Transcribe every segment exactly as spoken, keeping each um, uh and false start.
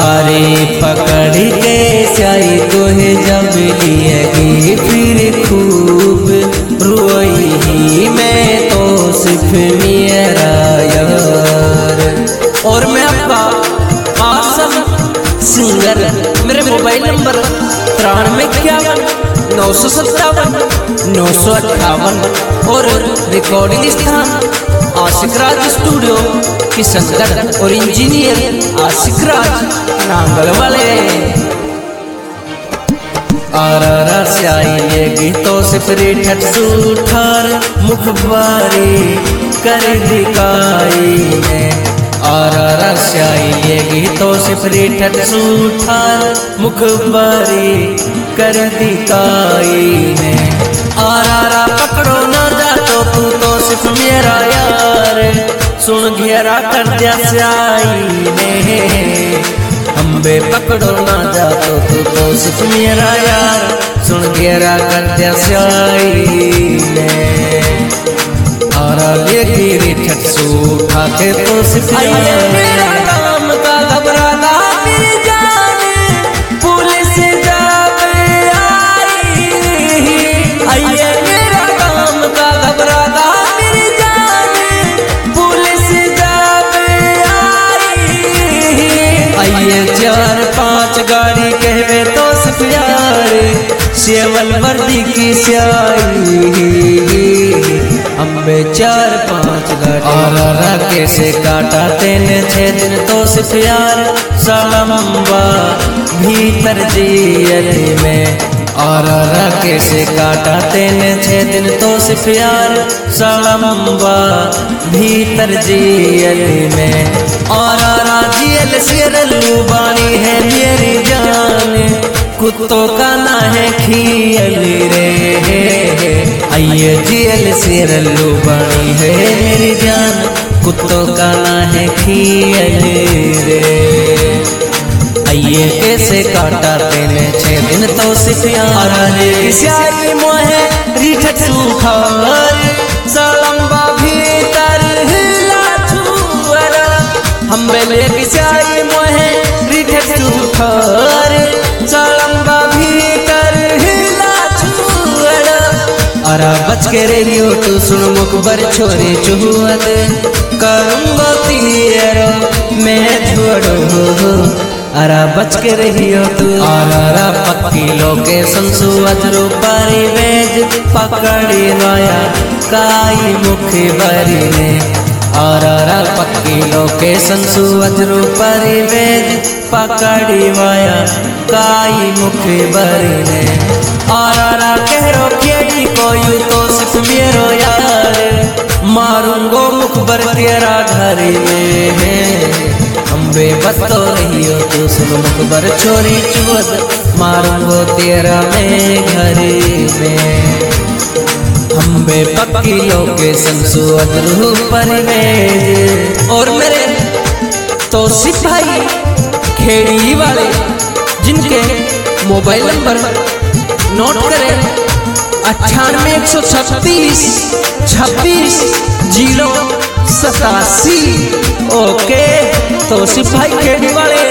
अरे पकड़ के स्याही तोहे जब लिएगी फिर खूब रोई ही मैं तो सिर्फ मेरा यार। और मैं आपका आसम सिंगर, मेरे मोबाइल नंबर तिरानवे इक्यावन नौ सौ सत्तावन नौ सौ अट्ठावन और रिकॉर्डिंग स्थान आशिक राज स्टूडियो किशनगढ़ और इंजीनियर आशिक राज नांगल वाले। आरा स्याही गीतों से प्रेठट सूठार मुखबारी कर दिखाई ने। आरा स्याही गीतों से प्रेठट सूठार मुखबारी कर दिखाई ने। आरा पकड़ो ना जा तो तू तो सिर्फ मेरा यार, सुन घेरा कर दिया स्याही ने। अम्बे पकड़ो ना जा तो तू तो सिर्फ मेरा यार, सुन घेरा कर दिया स्याही ने। आरा लेगी रिठट सूठा के तो सिर्फ मेरा काम का घबराना मेरी जान पुलिस जब आई। आइए मेरा काम का घबराना मेरी जान पुलिस जब आई। आइए चार पांच गाड़ी कहवे तो सिर्फ यार, सेवल वर्दी की स्याही। अम्बे चार पांच गाड़ी आरा कैसे काटा तेने छह दिन तो सिर्फ यार, सालम्बा भीतर जेल में। आरा कैसे काटा तेने छह दिन तो सिर्फ यार, सालम्बा भीतर जेल में। आरा जेल से लुबानी है मेरी जान, कुत्तों का ना है खियल रे। आइए जेल से रल्लू बनी है मेरी जान, कुत्तों का ना है खियल रे। आइए कैसे काटा तेने छह दिन तो सिर्फ यार, स्याही मोहे रिठट सूखार सालम्बा भीतर हिला छुअरा। हम बेले की स्याही मोहे रिठट सूखार सालम्बा भीतर हिला छुअरा। अरा बच के रहियो तू सुन मुखबर छोरी चुहत, करूंगा तेरो मैं छोड़ो। अरा बच के रहियो तू आरा पक्की लोकेशन सुअजरू परिवेज पकड़ी वाया काई मुखबरी ने। आरा पक्की लोकेशन सुअजरू परिवेज पकड़ी वाया काई मुखबरी ने। आरा कहरो केड़ी को यू तो सिर्फ मेरो यार, मारूंगो मुखबर तेरा घर में है। अम्बे बस तो रहियो तू सुन मुखबर छोरी चुवत, मारूंगो तेरा मैं घर में। अम्बे पक्की लोकेशन सुअजरू परिवेज। और मेरे तो सिपाही खेड़ी वाले जिनके मोबाइल नंबर नोट करें अट्ठानवे एक सौ छत्तीस छब्बीस जीरो सतासी। ओके तो सिपाही खेड़ी वाले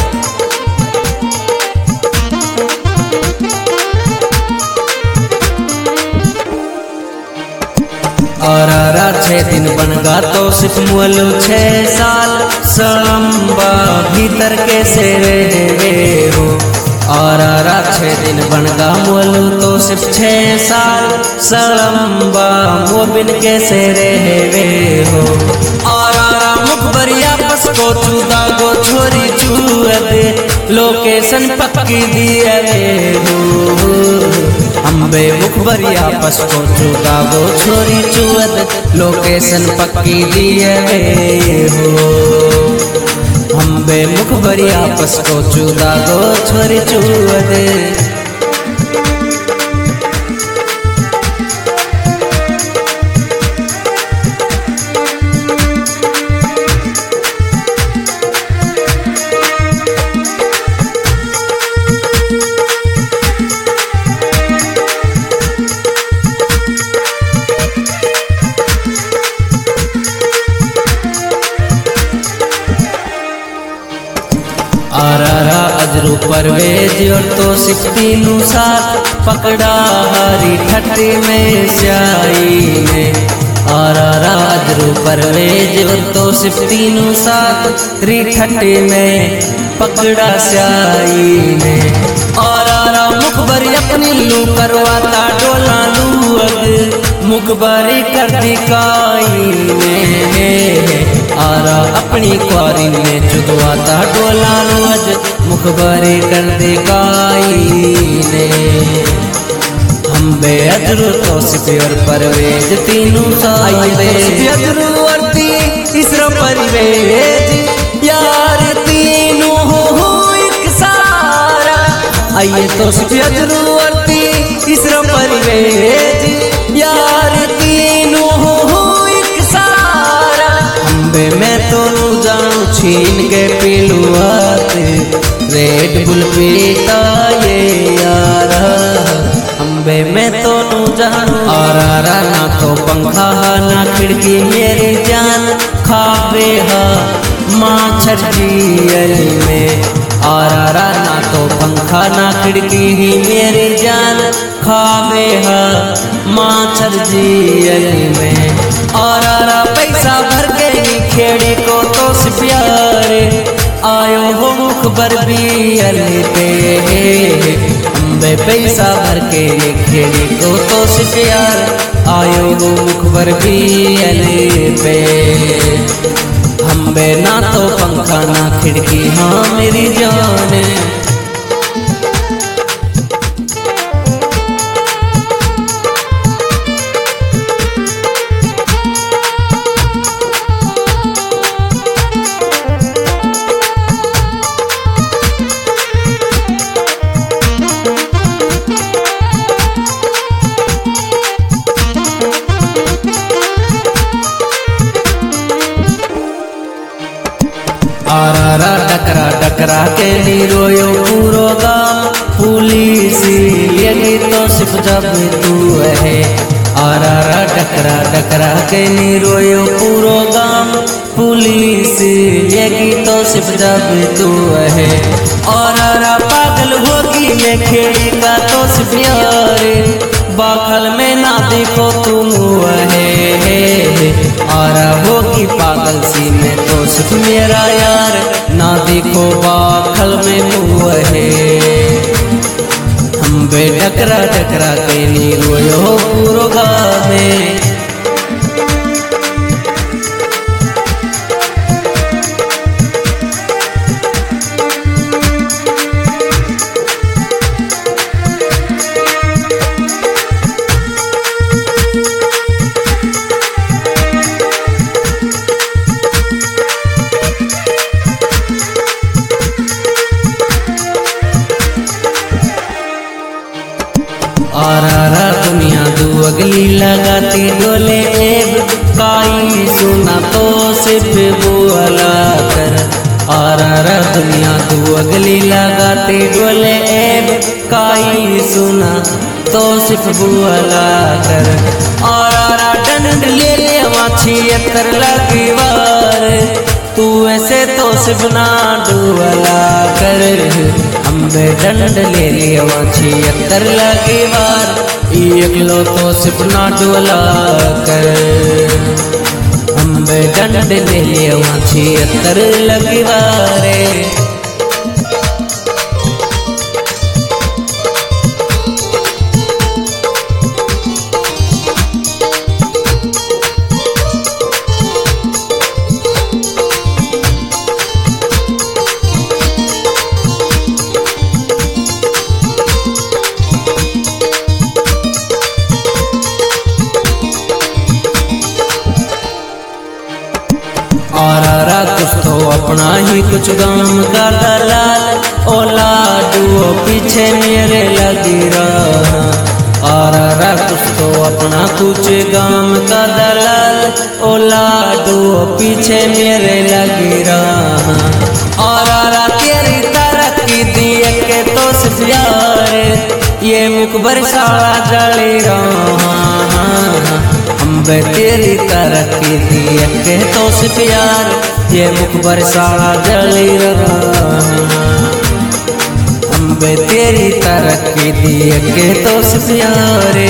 आरा छह दिन बनगा तो सिर्फ मुअलो छह साल, सालम्बा भीतर कैसे रहे हो। आरा छह दिन बनगा मुअलो तो सिर्फ छह साल, सालम्बा मोबिन कैसे रहे हो। आरा मुखबरिया पस को चूदा गो छोरी चूअद लोकेशन पक्की दिए हो। अम्बे मुखबरिया पस को चूदा गो छोरी चूअद लोकेशन पक्की दिए हो। अम्बे मुखबरिया पस को चूदा गो छोरी चूअद। आरा और तो सिर्फ तीनों साथ पकड़ा हरी ठट्टी में स्याही ने। और राजरू परवेज और तो सिर्फ तीनों साथ री ठट्टी में पकड़ा स्याही ने। और मुखबरी अपनी लू करवाता डोला लू अग मुखबरी कर दिखाई ने। और अपनी क्वारी में चुदवाता डोला लू अज मुखबरी कर दिखाई ने। हम बेअदरू तो सिर परवेज तीनों बेअदरू और तीसरा परवेज यार तीनों हो एक सारा। आइए तो बेअदरू और तीसरा परवेज यार तीनों हो एक सारा। अम्बे मैं तो जानू छीन के पीलुआत रेड बुल पीता ये यारा। अम्बे मैं तो जानू और ना तो पंखा ना खिड़की मेरी जान खावे हा माछर जियली में। और ना तो पंखा ना खिड़की ही मेरी जान खावे हा माछर जियली में। और पैसा भर के ही खेड़ी को तो प्यारे आयो हो मुखबर भी अली पे। अम्बे पैसा भर के ये खेड़ी को तो प्यार आयो हो मुखबर भी अली पे। अम्बे ना तो पंखा ना खिड़की हाँ मेरी जान। आरा डकरा डकरा के नी रोयो पूरो गाम पुलिस लगी तो सिर्फ जब तू है। आरा डकरा डकरा के नी रोयो पूरो गाम पुलिस लगी तो सिर्फ जब तू है। और पागल होगी मैं खेड़ी का तो सिर्फ यारे बाखल में ना देखो तुम है। और होगी पागल सी में तो सिर्फ मेरा यार ना देखो बाखल में मुँह है। हम बे डकरा डकरा के नी रोयो पूरो गावे। और दुनिया दू अगली लगाती डोले एब काई सुना तो सिर्फ बुअला कर। और दुनिया दू अगली लगाती डोले एब काई सुना तो सिर्फ बुअला कर। और डंड ले ले माछी अतर लगी वार तू ऐसे तो सिर्फ ना डुअला कर। अम्बे डंड ले लिया माछी अतर लगी वार एक लो तो सिर्फ ना डुअला कर। अम्बे डंड ले लिया माछी अतर लगी वारे। और कुछ तो अपना ही कुछ गाम का दलाल ओ लाडू पीछे मेरे लगी रहा। और कुछ तो अपना कुछ गाम का दलाल ओ लाडू पीछे मेरे लगी रहा। और तेरी तरक्की दिए के तो सियार ये मुखबर साला जली रहा। अम्बे तेरी तरक्की दिए के तो प्यार ये मुखबर साला जली रहा। बे तेरी तरक्की दिए के तो प्यारे।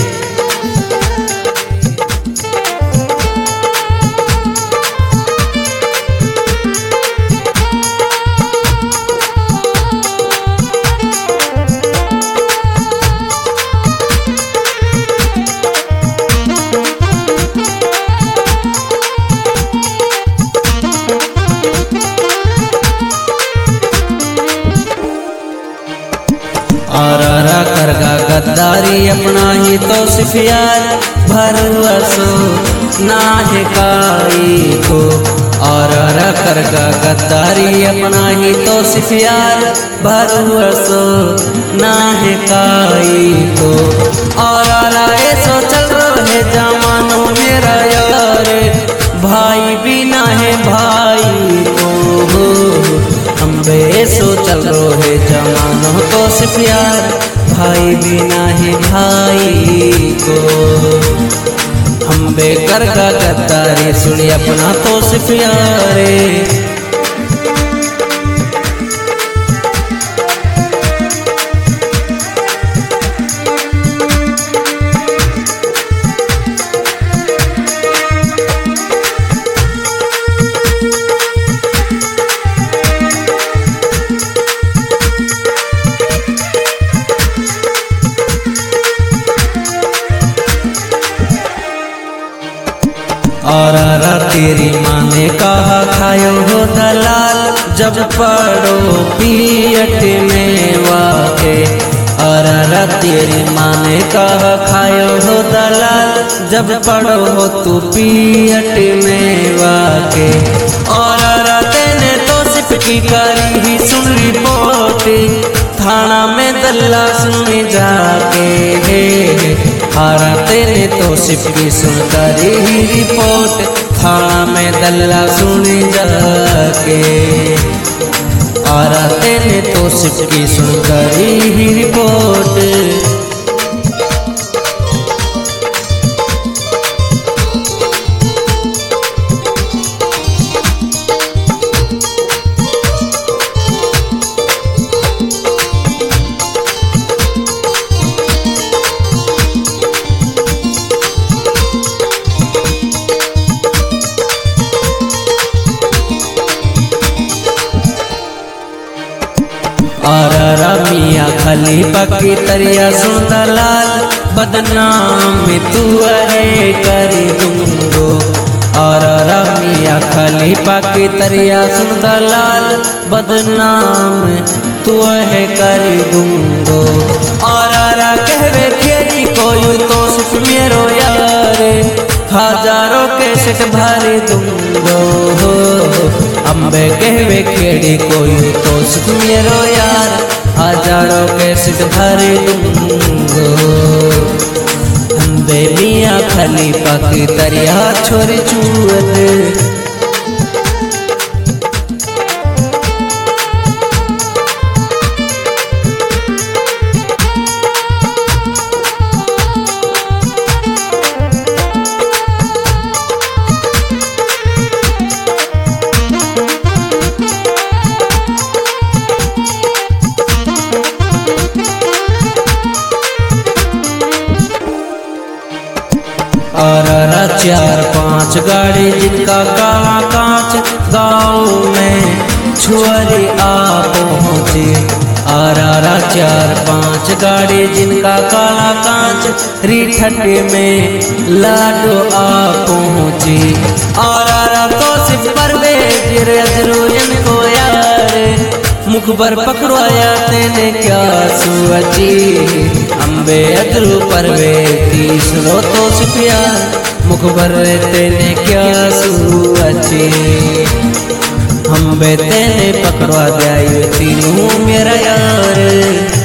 आरारा करगा गद्दारी अपना ही तो सिर्फ यार भरोसो ना है काई को। आरारा करगा गद्दारी अपना ही तो सिर्फ यार भरोसो ना है काई को। आरारा ऐसो चल रहे जमानो मेरा यार भाई भी ना है भाई को। हम बेसो चल रहे जमानो तो सिर्फ यार भाई बिना है भाई को। हम बेकर का गद्दारी सुनी अपना तो सिर्फ यारे। आरारा तेरी माँ ने कहा खायो हो दलाल जब पढ़ो पीएट में वाके। आरारा तेरी माँ ने कहा खायो हो दलाल जब पढ़ो हो तू पीएट में वाके। आरारा तेने तो सिर्फ की करी ही सुन रिपोर्ट थाना में दल्ला सुने जाके। आरा तेने तो सिर्फ की सुन करी ही रिपोर्ट थाना में दल्ला सुने जाके। आरा तेने तो सिर्फ की सुन करी ही रिपोर्ट। आरारा मियाँ खलीफा की तरिया सुन दलाल बदनाम तू है कर दूंगो। आरारा मियाँ खलीफा की तरिया सुन दलाल बदनाम तू है कर दूंगो। आरारा कहवे तेरी कोई तो सिर्फ मेरो यार हजारों के सिट भर दूंगो। अम्बे कहवे खेड़ी कोई तो सिर्फ मेरो यार हजारों के सिट भर दूंगो। अम्बे मियाँ खलीफा की तरिया छोरी चूत। आरारा चार पांच गाड़ी जिनका काला कांच गाँव में छुअरी आ पहुँची। आरारा चार पांच गाड़ी जिनका काला कांच रिठटे में लाडो आ पहुँची। आरारा तो सिर्फ परवेज रजरोजन को यार मुख पर पकड़वाया तेने क्या सुअची। अम्बे अदरू परवे तीसरो तो प्यार मुख पर तेने क्या सुअची। अम्बे तेने पकड़वा दिया तीनों मेरा यार।